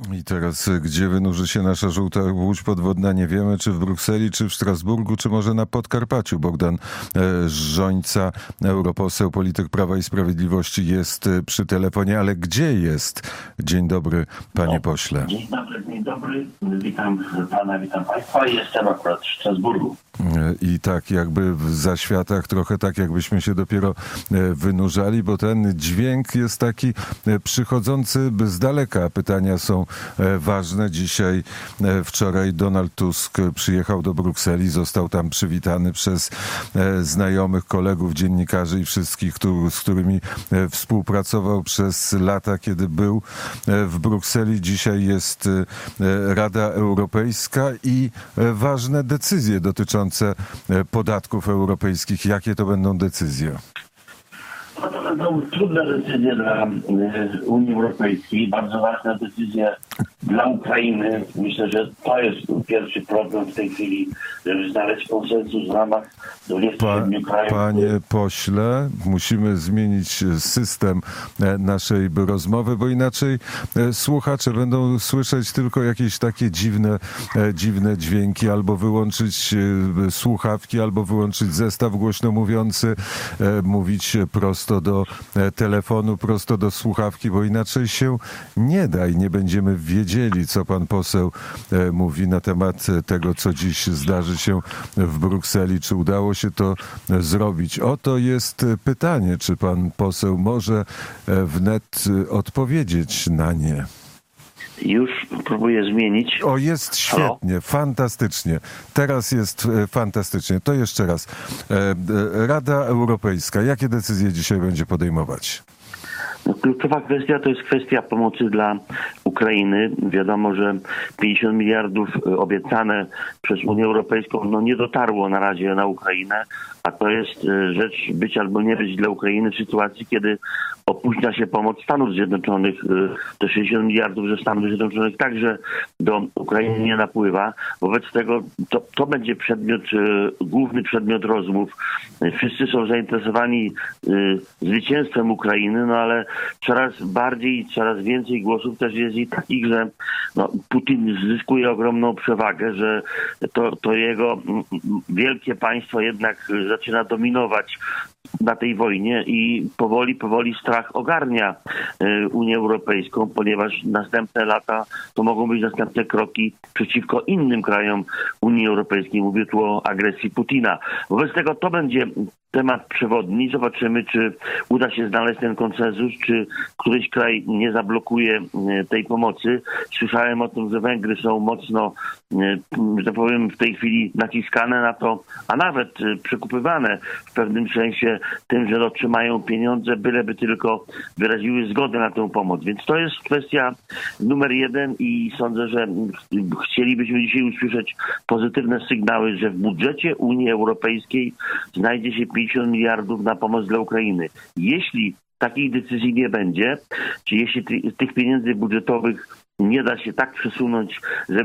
I teraz, gdzie wynurzy się nasza żółta łódź podwodna, nie wiemy, czy w Brukseli, czy w Strasburgu, czy może na Podkarpaciu. Bogdan Rzońca, europoseł, polityk Prawa i Sprawiedliwości, jest przy telefonie, ale gdzie jest? Dzień dobry, panie pośle. Dzień dobry. Witam pana, witam państwa. Jestem akurat w Strasburgu. I tak jakby w zaświatach, trochę tak jakbyśmy się dopiero wynurzali, bo ten dźwięk jest taki przychodzący z daleka. Pytania są ważne. Dzisiaj, wczoraj Donald Tusk przyjechał do Brukseli, został tam przywitany przez znajomych, kolegów, dziennikarzy i wszystkich, z którymi współpracował przez lata, kiedy był w Brukseli. Dzisiaj jest Rada Europejska i ważne decyzje dotyczące podatków europejskich. Jakie to będą decyzje? No to będą trudne decyzje dla Unii Europejskiej, bardzo ważne decyzje dla Ukrainy. Myślę, że to jest pierwszy problem w tej chwili, żeby znaleźć konsensus w ramach 27 krajów. Panie pośle, musimy zmienić system naszej rozmowy, bo inaczej słuchacze będą słyszeć tylko jakieś takie dziwne dźwięki, albo wyłączyć słuchawki, albo wyłączyć zestaw głośno mówiący, mówić prosto do telefonu, prosto do słuchawki, bo inaczej się nie da i nie będziemy wiedzieli, co pan poseł mówi na temat tego, co dziś zdarzy się w Brukseli. Czy udało się to zrobić? Oto jest pytanie, czy pan poseł może wnet odpowiedzieć na nie. Już próbuję zmienić. O, jest świetnie, Halo? Fantastycznie. Teraz jest fantastycznie. To jeszcze raz. Rada Europejska. Jakie decyzje dzisiaj będzie podejmować? Kluczowa kwestia to jest kwestia pomocy dla Ukrainy. Wiadomo, że 50 miliardów obiecane przez Unię Europejską nie dotarło na razie na Ukrainę, a to jest rzecz być albo nie być dla Ukrainy w sytuacji, kiedy opóźnia się pomoc Stanów Zjednoczonych. Te 60 miliardów ze Stanów Zjednoczonych także do Ukrainy nie napływa. Wobec tego to będzie główny przedmiot rozmów. Wszyscy są zainteresowani zwycięstwem Ukrainy, ale coraz bardziej, coraz więcej głosów też jest i takich, że Putin zyskuje ogromną przewagę, że to jego wielkie państwo jednak zaczyna dominować na tej wojnie i powoli strach ogarnia Unię Europejską, ponieważ następne lata to mogą być następne kroki przeciwko innym krajom Unii Europejskiej. Mówię tu o agresji Putina. Wobec tego to będzie temat przewodni. Zobaczymy, czy uda się znaleźć ten konsensus, czy któryś kraj nie zablokuje tej pomocy. Słyszałem o tym, że Węgry są mocno, że tak powiem, w tej chwili naciskane na to, a nawet przekupywane w pewnym sensie tym, że otrzymają pieniądze, byleby tylko wyraziły zgodę na tę pomoc. Więc to jest kwestia numer jeden i sądzę, że chcielibyśmy dzisiaj usłyszeć pozytywne sygnały, że w budżecie Unii Europejskiej znajdzie się 50 miliardów na pomoc dla Ukrainy. Jeśli takiej decyzji nie będzie, czy jeśli tych pieniędzy budżetowych nie da się tak przesunąć,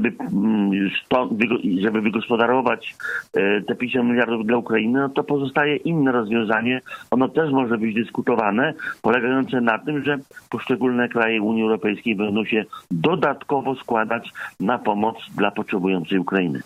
żeby wygospodarować te 50 miliardów dla Ukrainy, to pozostaje inne rozwiązanie. Ono też może być dyskutowane, polegające na tym, że poszczególne kraje Unii Europejskiej będą się dodatkowo składać na pomoc dla potrzebującej Ukrainy.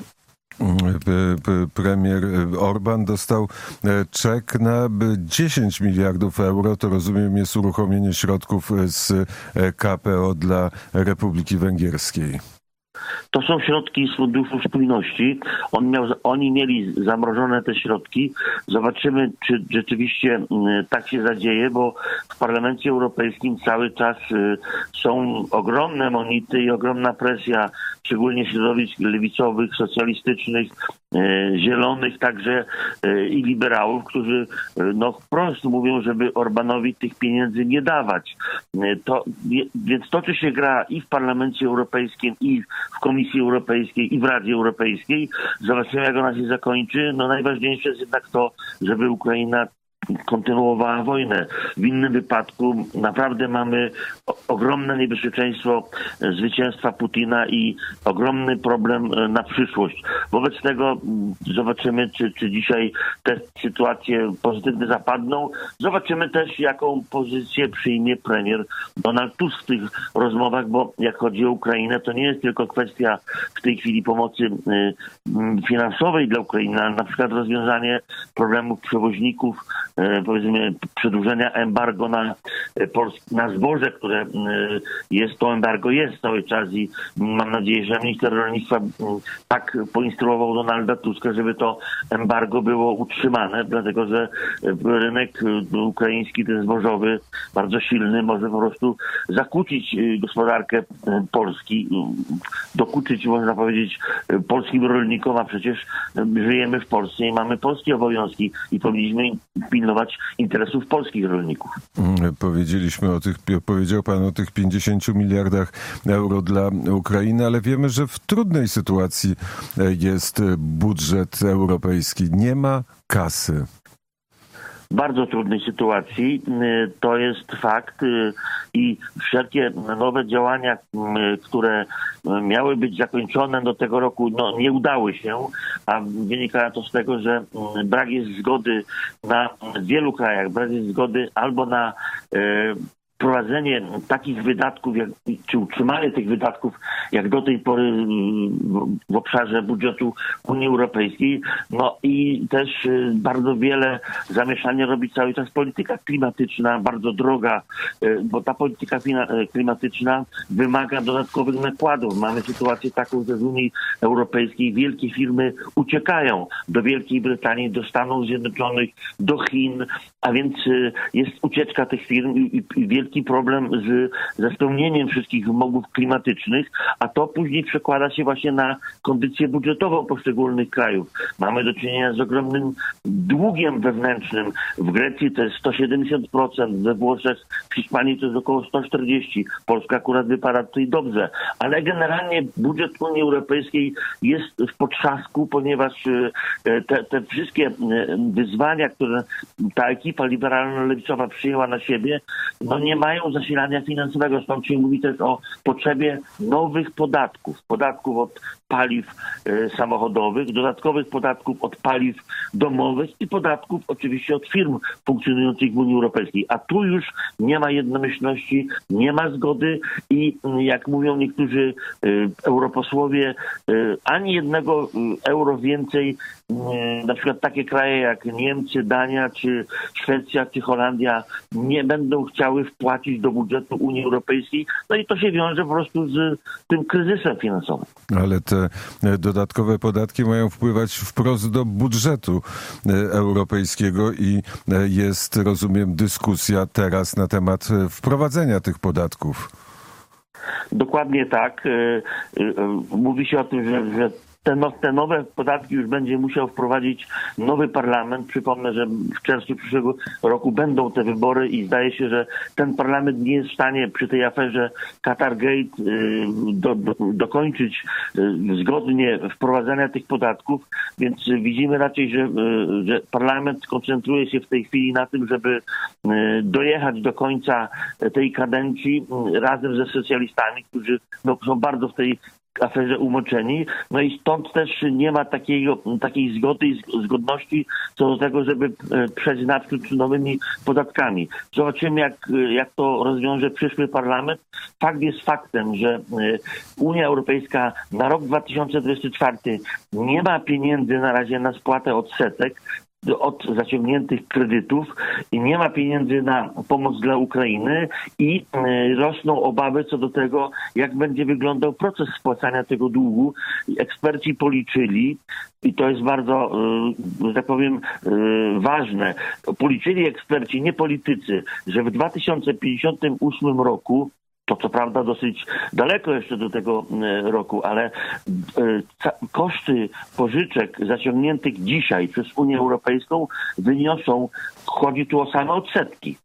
Premier Orban dostał czek na 10 miliardów euro. To rozumiem jest uruchomienie środków z KPO dla Republiki Węgierskiej. To są środki z Funduszu Spójności. Oni mieli zamrożone te środki. Zobaczymy, czy rzeczywiście tak się zadzieje, bo w Parlamencie Europejskim cały czas są ogromne monity i ogromna presja, szczególnie środowisk lewicowych, socjalistycznych, zielonych także i liberałów, którzy wprost mówią, żeby Orbanowi tych pieniędzy nie dawać. Więc toczy się gra i w Parlamencie Europejskim, i w Komisji Europejskiej, i w Radzie Europejskiej. Zobaczymy, jak ona się zakończy. Najważniejsze jest jednak to, żeby Ukraina kontynuowała wojnę. W innym wypadku naprawdę mamy ogromne niebezpieczeństwo zwycięstwa Putina i ogromny problem na przyszłość. Wobec tego zobaczymy, czy dzisiaj te sytuacje pozytywne zapadną. Zobaczymy też, jaką pozycję przyjmie premier Donald Tusk w tych rozmowach, bo jak chodzi o Ukrainę, to nie jest tylko kwestia w tej chwili pomocy finansowej dla Ukrainy, ale na przykład rozwiązanie problemów przewoźników, powiedzmy przedłużenia embargo na zboże, które jest, to embargo jest cały czas i mam nadzieję, że minister rolnictwa tak poinstruował Donalda Tuska, żeby to embargo było utrzymane, dlatego że rynek ukraiński, ten zbożowy, bardzo silny, może po prostu zakłócić gospodarkę Polski, dokuczyć, można powiedzieć, polskim rolnikom, a przecież żyjemy w Polsce i mamy polskie obowiązki i powinniśmy pilnować interesów polskich rolników. Powiedział pan o tych 50 miliardach euro dla Ukrainy, ale wiemy, że w trudnej sytuacji jest budżet europejski. Nie ma kasy. W bardzo trudnej sytuacji. To jest fakt i wszelkie nowe działania, które miały być zakończone do tego roku, nie udały się, a wynika to z tego, że brak jest zgody w wielu krajach, brak jest zgody albo na prowadzenie takich wydatków, czy utrzymanie tych wydatków, jak do tej pory w obszarze budżetu Unii Europejskiej. No i też bardzo wiele zamieszania robi cały czas polityka klimatyczna, bardzo droga, bo ta polityka klimatyczna wymaga dodatkowych nakładów. Mamy sytuację taką, że z Unii Europejskiej wielkie firmy uciekają do Wielkiej Brytanii, do Stanów Zjednoczonych, do Chin, a więc jest ucieczka tych firm i wielki problem ze spełnieniem wszystkich wymogów klimatycznych, a to później przekłada się właśnie na kondycję budżetową poszczególnych krajów. Mamy do czynienia z ogromnym długiem wewnętrznym. W Grecji to jest 170%, we Włoszech, w Hiszpanii to jest około 140%. Polska akurat wypada tutaj dobrze. Ale generalnie budżet Unii Europejskiej jest w potrzasku, ponieważ te wszystkie wyzwania, które ta ekipa liberalno-lewicowa przyjęła na siebie, nie mają zasilania finansowego. Stąd się mówi też o potrzebie nowych podatków. Podatków od paliw samochodowych, dodatkowych podatków od paliw domowych i podatków oczywiście od firm funkcjonujących w Unii Europejskiej. A tu już nie ma jednomyślności, nie ma zgody i jak mówią niektórzy europosłowie, ani jednego euro więcej, na przykład takie kraje jak Niemcy, Dania, czy Szwecja, czy Holandia nie będą chciały wpłacić do budżetu Unii Europejskiej. No i to się wiąże po prostu z tym kryzysem finansowym. Ale te dodatkowe podatki mają wpływać wprost do budżetu europejskiego i jest, rozumiem, dyskusja teraz na temat wprowadzenia tych podatków. Dokładnie tak. Mówi się o tym, że te nowe podatki już będzie musiał wprowadzić nowy parlament. Przypomnę, że w czerwcu przyszłego roku będą te wybory i zdaje się, że ten parlament nie jest w stanie przy tej aferze Qatargate dokończyć zgodnie wprowadzania tych podatków, więc widzimy raczej, że parlament koncentruje się w tej chwili na tym, żeby dojechać do końca tej kadencji razem ze socjalistami, którzy są bardzo w tej aferze umoczeni. No i stąd też nie ma takiej zgody i zgodności co do tego, żeby przejść naprzód nowymi podatkami. Zobaczymy, jak to rozwiąże przyszły parlament. Fakt jest faktem, że Unia Europejska na rok 2024 nie ma pieniędzy na razie na spłatę odsetek od zaciągniętych kredytów i nie ma pieniędzy na pomoc dla Ukrainy i rosną obawy co do tego, jak będzie wyglądał proces spłacania tego długu. Eksperci policzyli, i to jest bardzo, że tak powiem, ważne, policzyli eksperci, nie politycy, że w 2058 roku, to co prawda dosyć daleko jeszcze do tego roku, ale koszty pożyczek zaciągniętych dzisiaj przez Unię Europejską wyniosą, chodzi tu o same odsetki,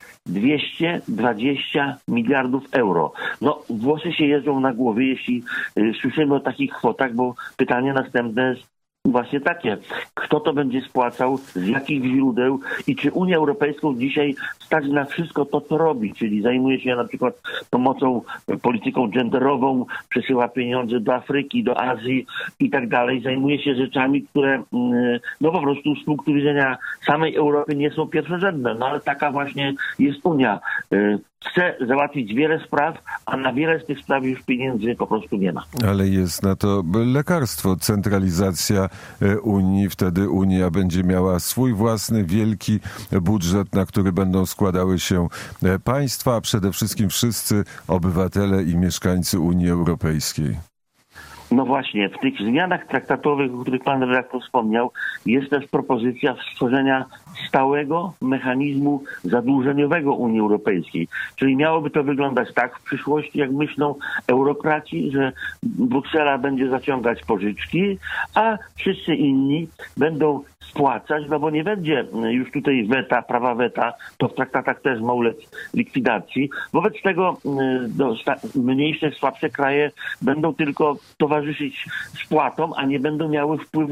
220 miliardów euro. No, włosy się jeżdżą na głowie, jeśli słyszymy o takich kwotach, bo pytanie następne jest, Właśnie takie. Kto to będzie spłacał, z jakich źródeł i czy Unię Europejską dzisiaj stać na wszystko to, co robi, czyli zajmuje się na przykład pomocą, polityką genderową, przesyła pieniądze do Afryki, do Azji i tak dalej. Zajmuje się rzeczami, które no po prostu z punktu widzenia samej Europy nie są pierwszorzędne. No ale taka właśnie jest Unia. Chce załatwić wiele spraw, a na wiele z tych spraw już pieniędzy po prostu nie ma. Ale jest na to lekarstwo, centralizacja Unii. Wtedy Unia będzie miała swój własny wielki budżet, na który będą składały się państwa, a przede wszystkim wszyscy obywatele i mieszkańcy Unii Europejskiej. No właśnie, w tych zmianach traktatowych, o których pan redaktor wspomniał, jest też propozycja stworzenia stałego mechanizmu zadłużeniowego Unii Europejskiej. Czyli miałoby to wyglądać tak w przyszłości, jak myślą eurokraci, że Bruksela będzie zaciągać pożyczki, a wszyscy inni będą spłacać, no bo nie będzie już tutaj prawa weta, to w traktatach też ma ulec likwidacji. Wobec tego mniejsze, słabsze kraje będą tylko towarzyszyć spłatom, a nie będą miały wpływu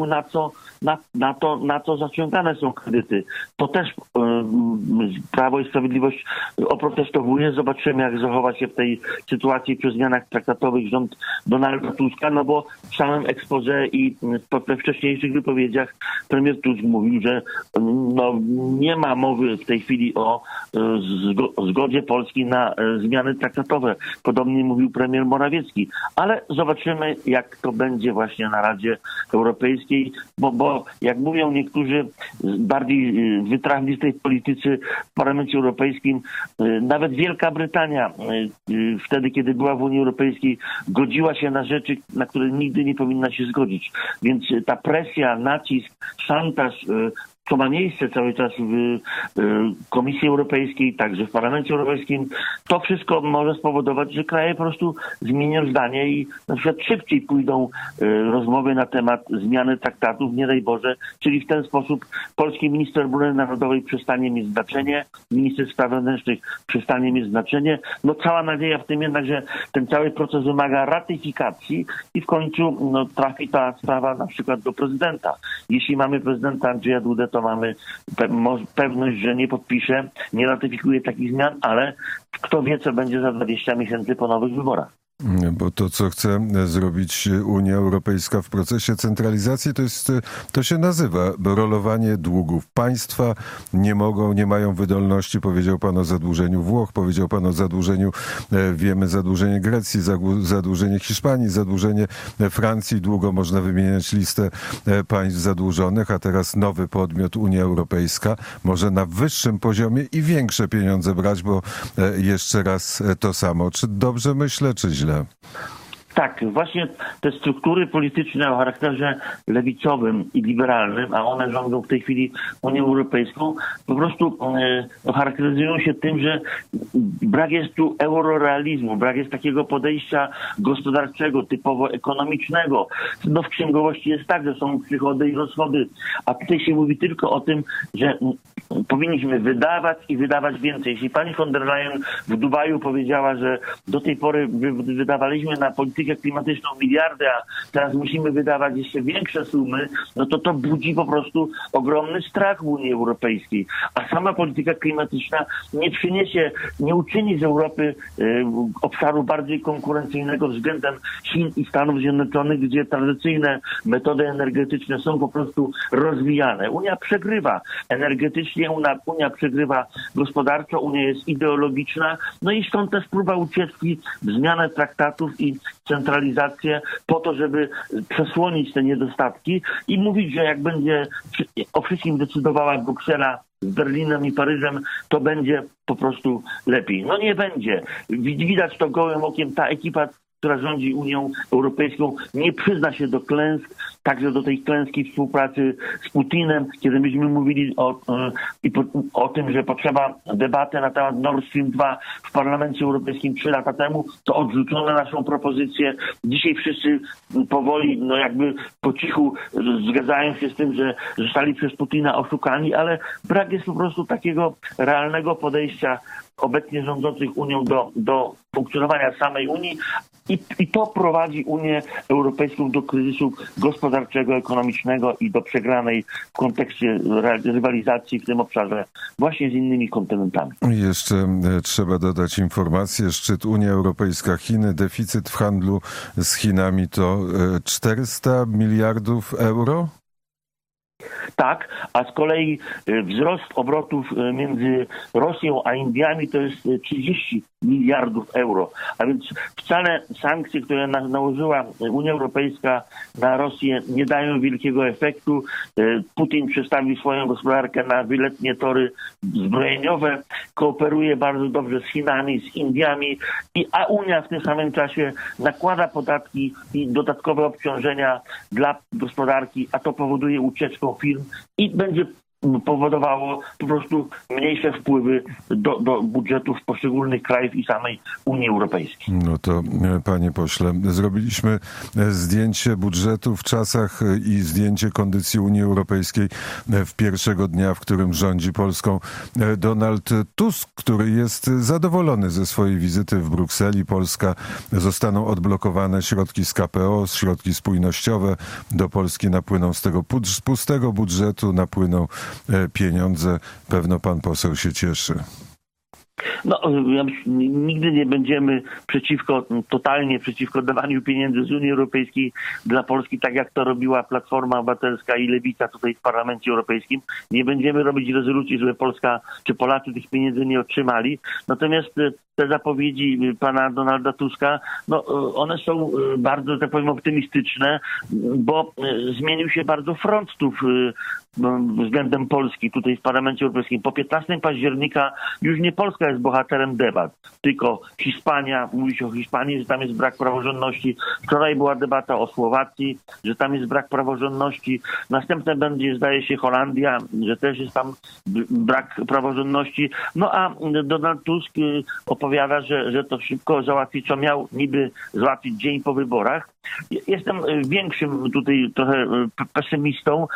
na co zaciągane są kredyty. To też Prawo i Sprawiedliwość oprotestowuje. Zobaczymy, jak zachowa się w tej sytuacji przy zmianach traktatowych rząd Donalda Tuska, no bo w samym exposé i we wcześniejszych wypowiedziach premier Tusk mówił, że no, nie ma mowy w tej chwili o zgodzie Polski na zmiany traktatowe. Podobnie mówił premier Morawiecki. Ale zobaczymy, jak to będzie właśnie na Radzie Europejskiej, bo jak mówią niektórzy bardziej wytrawni z tej politycy w Parlamencie Europejskim, nawet Wielka Brytania wtedy, kiedy była w Unii Europejskiej, godziła się na rzeczy, na które nigdy nie powinna się zgodzić. Więc ta presja, nacisk, szantaż, co ma miejsce cały czas w Komisji Europejskiej, także w Parlamencie Europejskim, to wszystko może spowodować, że kraje po prostu zmienią zdanie i na przykład szybciej pójdą rozmowy na temat zmiany traktatów, nie daj Boże, czyli w ten sposób polski minister obrony narodowej przestanie mieć znaczenie, minister spraw wewnętrznych przestanie mieć znaczenie. No cała nadzieja w tym jednak, że ten cały proces wymaga ratyfikacji i w końcu trafi ta sprawa na przykład do prezydenta. Jeśli mamy prezydenta Andrzeja Dudę, to mamy pewność, że nie podpisze, nie ratyfikuje takich zmian, ale kto wie, co będzie za 20 miesięcy po nowych wyborach. Bo to, co chce zrobić Unia Europejska w procesie centralizacji, to się nazywa rolowanie długów. Państwa nie mają wydolności. Powiedział pan o zadłużeniu Włoch, powiedział pan o zadłużeniu, wiemy, zadłużenie Grecji, zadłużenie Hiszpanii, zadłużenie Francji. Długo można wymieniać listę państw zadłużonych, a teraz nowy podmiot, Unia Europejska, może na wyższym poziomie i większe pieniądze brać, bo jeszcze raz to samo. Czy dobrze myślę, czy źle? Tak, właśnie te struktury polityczne o charakterze lewicowym i liberalnym, a one rządzą w tej chwili Unią Europejską, po prostu charakteryzują się tym, że brak jest tu eurorealizmu, brak jest takiego podejścia gospodarczego, typowo ekonomicznego. No w księgowości jest tak, że są przychody i rozchody, a tutaj się mówi tylko o tym, że powinniśmy wydawać i wydawać więcej. Jeśli pani von der Leyen w Dubaju powiedziała, że do tej pory wydawaliśmy na politykę klimatyczną miliardy, a teraz musimy wydawać jeszcze większe sumy, no to budzi po prostu ogromny strach w Unii Europejskiej. A sama polityka klimatyczna nie uczyni z Europy obszaru bardziej konkurencyjnego względem Chin i Stanów Zjednoczonych, gdzie tradycyjne metody energetyczne są po prostu rozwijane. Unia przegrywa energetycznie, Unia przegrywa gospodarczo, Unia jest ideologiczna, no i stąd też próba ucieczki w zmianę traktatów i centralizację po to, żeby przesłonić te niedostatki i mówić, że jak będzie o wszystkim decydowała Bruksela z Berlinem i Paryżem, to będzie po prostu lepiej. No nie będzie. Widać to gołym okiem. Ta ekipa, która rządzi Unią Europejską, nie przyzna się do klęsk, także do tej klęski współpracy z Putinem, kiedy myśmy mówili o tym, że potrzeba debaty na temat Nord Stream 2 w Parlamencie Europejskim 3 lata temu, to odrzucono naszą propozycję. Dzisiaj wszyscy powoli, jakby po cichu zgadzają się z tym, że zostali przez Putina oszukani, ale brak jest po prostu takiego realnego podejścia obecnie rządzących Unią do funkcjonowania samej Unii i to prowadzi Unię Europejską do kryzysu gospodarczego gospodarczego, ekonomicznego i do przegranej w kontekście rywalizacji w tym obszarze właśnie z innymi kontynentami. Jeszcze trzeba dodać informację. Szczyt Unia Europejska-Chiny, deficyt w handlu z Chinami to 400 miliardów euro? Tak, a z kolei wzrost obrotów między Rosją a Indiami to jest 30 miliardów euro. A więc wcale sankcje, które nałożyła Unia Europejska na Rosję, nie dają wielkiego efektu. Putin przestawił swoją gospodarkę na wieloletnie tory zbrojeniowe, kooperuje bardzo dobrze z Chinami, z Indiami, a Unia w tym samym czasie nakłada podatki i dodatkowe obciążenia dla gospodarki, a to powoduje ucieczkę firm i będzie powodowało po prostu mniejsze wpływy do budżetów poszczególnych krajów i samej Unii Europejskiej. No to, panie pośle, zrobiliśmy zdjęcie budżetu w czasach i zdjęcie kondycji Unii Europejskiej w pierwszego dnia, w którym rządzi Polską Donald Tusk, który jest zadowolony ze swojej wizyty w Brukseli. Polska zostaną odblokowane środki z KPO, środki spójnościowe. Do Polski napłyną z tego pustego budżetu, napłyną pieniądze. Pewno pan poseł się cieszy. No, nigdy nie będziemy totalnie przeciwko dawaniu pieniędzy z Unii Europejskiej dla Polski, tak jak to robiła Platforma Obywatelska i Lewica tutaj w Parlamencie Europejskim. Nie będziemy robić rezolucji, żeby Polska czy Polacy tych pieniędzy nie otrzymali. Natomiast te zapowiedzi pana Donalda Tuska, no, one są bardzo, tak powiem, optymistyczne, bo zmienił się bardzo front tu względem Polski tutaj w Parlamencie Europejskim. Po 15 października już nie Polska jest bohaterem debat, tylko Hiszpania. Mówi się o Hiszpanii, że tam jest brak praworządności. Wczoraj była debata o Słowacji, że tam jest brak praworządności. Następne będzie, zdaje się, Holandia, że też jest tam brak praworządności. No a Donald Tusk opowiada, że to szybko załatwi, co miał niby załatwić dzień po wyborach. Jestem większym tutaj trochę pesymistą.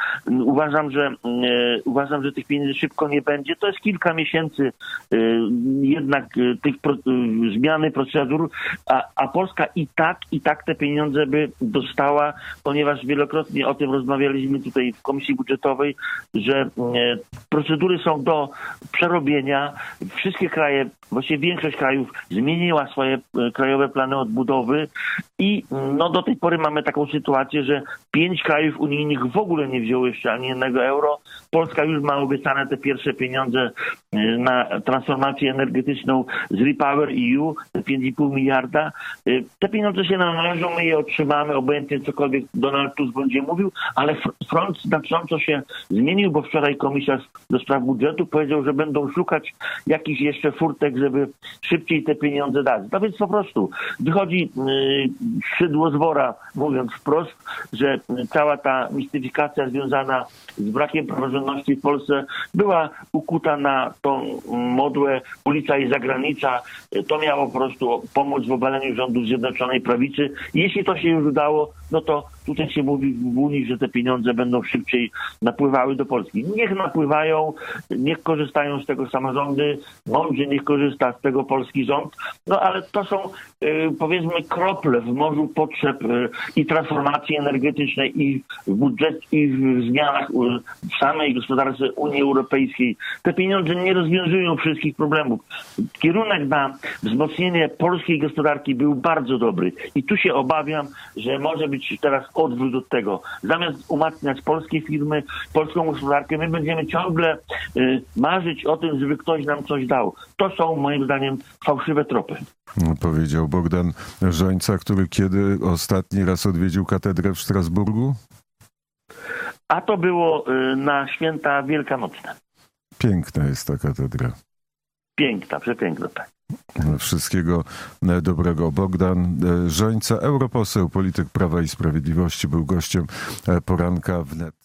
Uważam, że tych pieniędzy szybko nie będzie. To jest kilka miesięcy jednak tych zmiany procedur, a Polska i tak te pieniądze by dostała, ponieważ wielokrotnie o tym rozmawialiśmy tutaj w Komisji Budżetowej, że procedury są do przerobienia. Wszystkie kraje, właściwie większość krajów zmieniła swoje krajowe plany odbudowy i no do tej pory mamy taką sytuację, że 5 krajów unijnych w ogóle nie wzięło jeszcze ani jednego euro. Polska już ma obiecane te pierwsze pieniądze na transformację energetyczną z Repower EU, te 5,5 miliarda. Te pieniądze się nam należą, my je otrzymamy, obojętnie cokolwiek Donald Tusk będzie mówił, ale front znacząco się zmienił, bo wczoraj komisarz do spraw budżetu powiedział, że będą szukać jakichś jeszcze furtek, żeby szybciej te pieniądze dać. No więc po prostu wychodzi szydło z wora, mówiąc wprost, że cała ta mistyfikacja związana z brakiem praworządności w Polsce była ukuta na tą modłę ulica i zagranica. To miało po prostu pomóc w obaleniu rządu Zjednoczonej Prawicy. Jeśli to się już udało, no to tutaj się mówi w Unii, że te pieniądze będą szybciej napływały do Polski. Niech napływają, niech korzystają z tego samorządy, mądrze niech korzysta z tego polski rząd, no ale to są powiedzmy krople w morzu potrzeb i transformacji energetycznej i w budżecie, i w zmianach w samej gospodarce Unii Europejskiej. Te pieniądze nie rozwiązują wszystkich problemów. Kierunek na wzmocnienie polskiej gospodarki był bardzo dobry i tu się obawiam, że może być teraz odwrót od tego. Zamiast umacniać polskie firmy, polską gospodarkę, my będziemy ciągle marzyć o tym, żeby ktoś nam coś dał. To są moim zdaniem fałszywe tropy. Powiedział Bogdan Rzońca, który kiedy ostatni raz odwiedził katedrę w Strasburgu? A to było na święta wielkanocne. Piękna jest ta katedra. Piękna, przepiękna, tak. Wszystkiego dobrego. Bogdan Rzońca, europoseł, polityk Prawa i Sprawiedliwości, był gościem poranka wnet.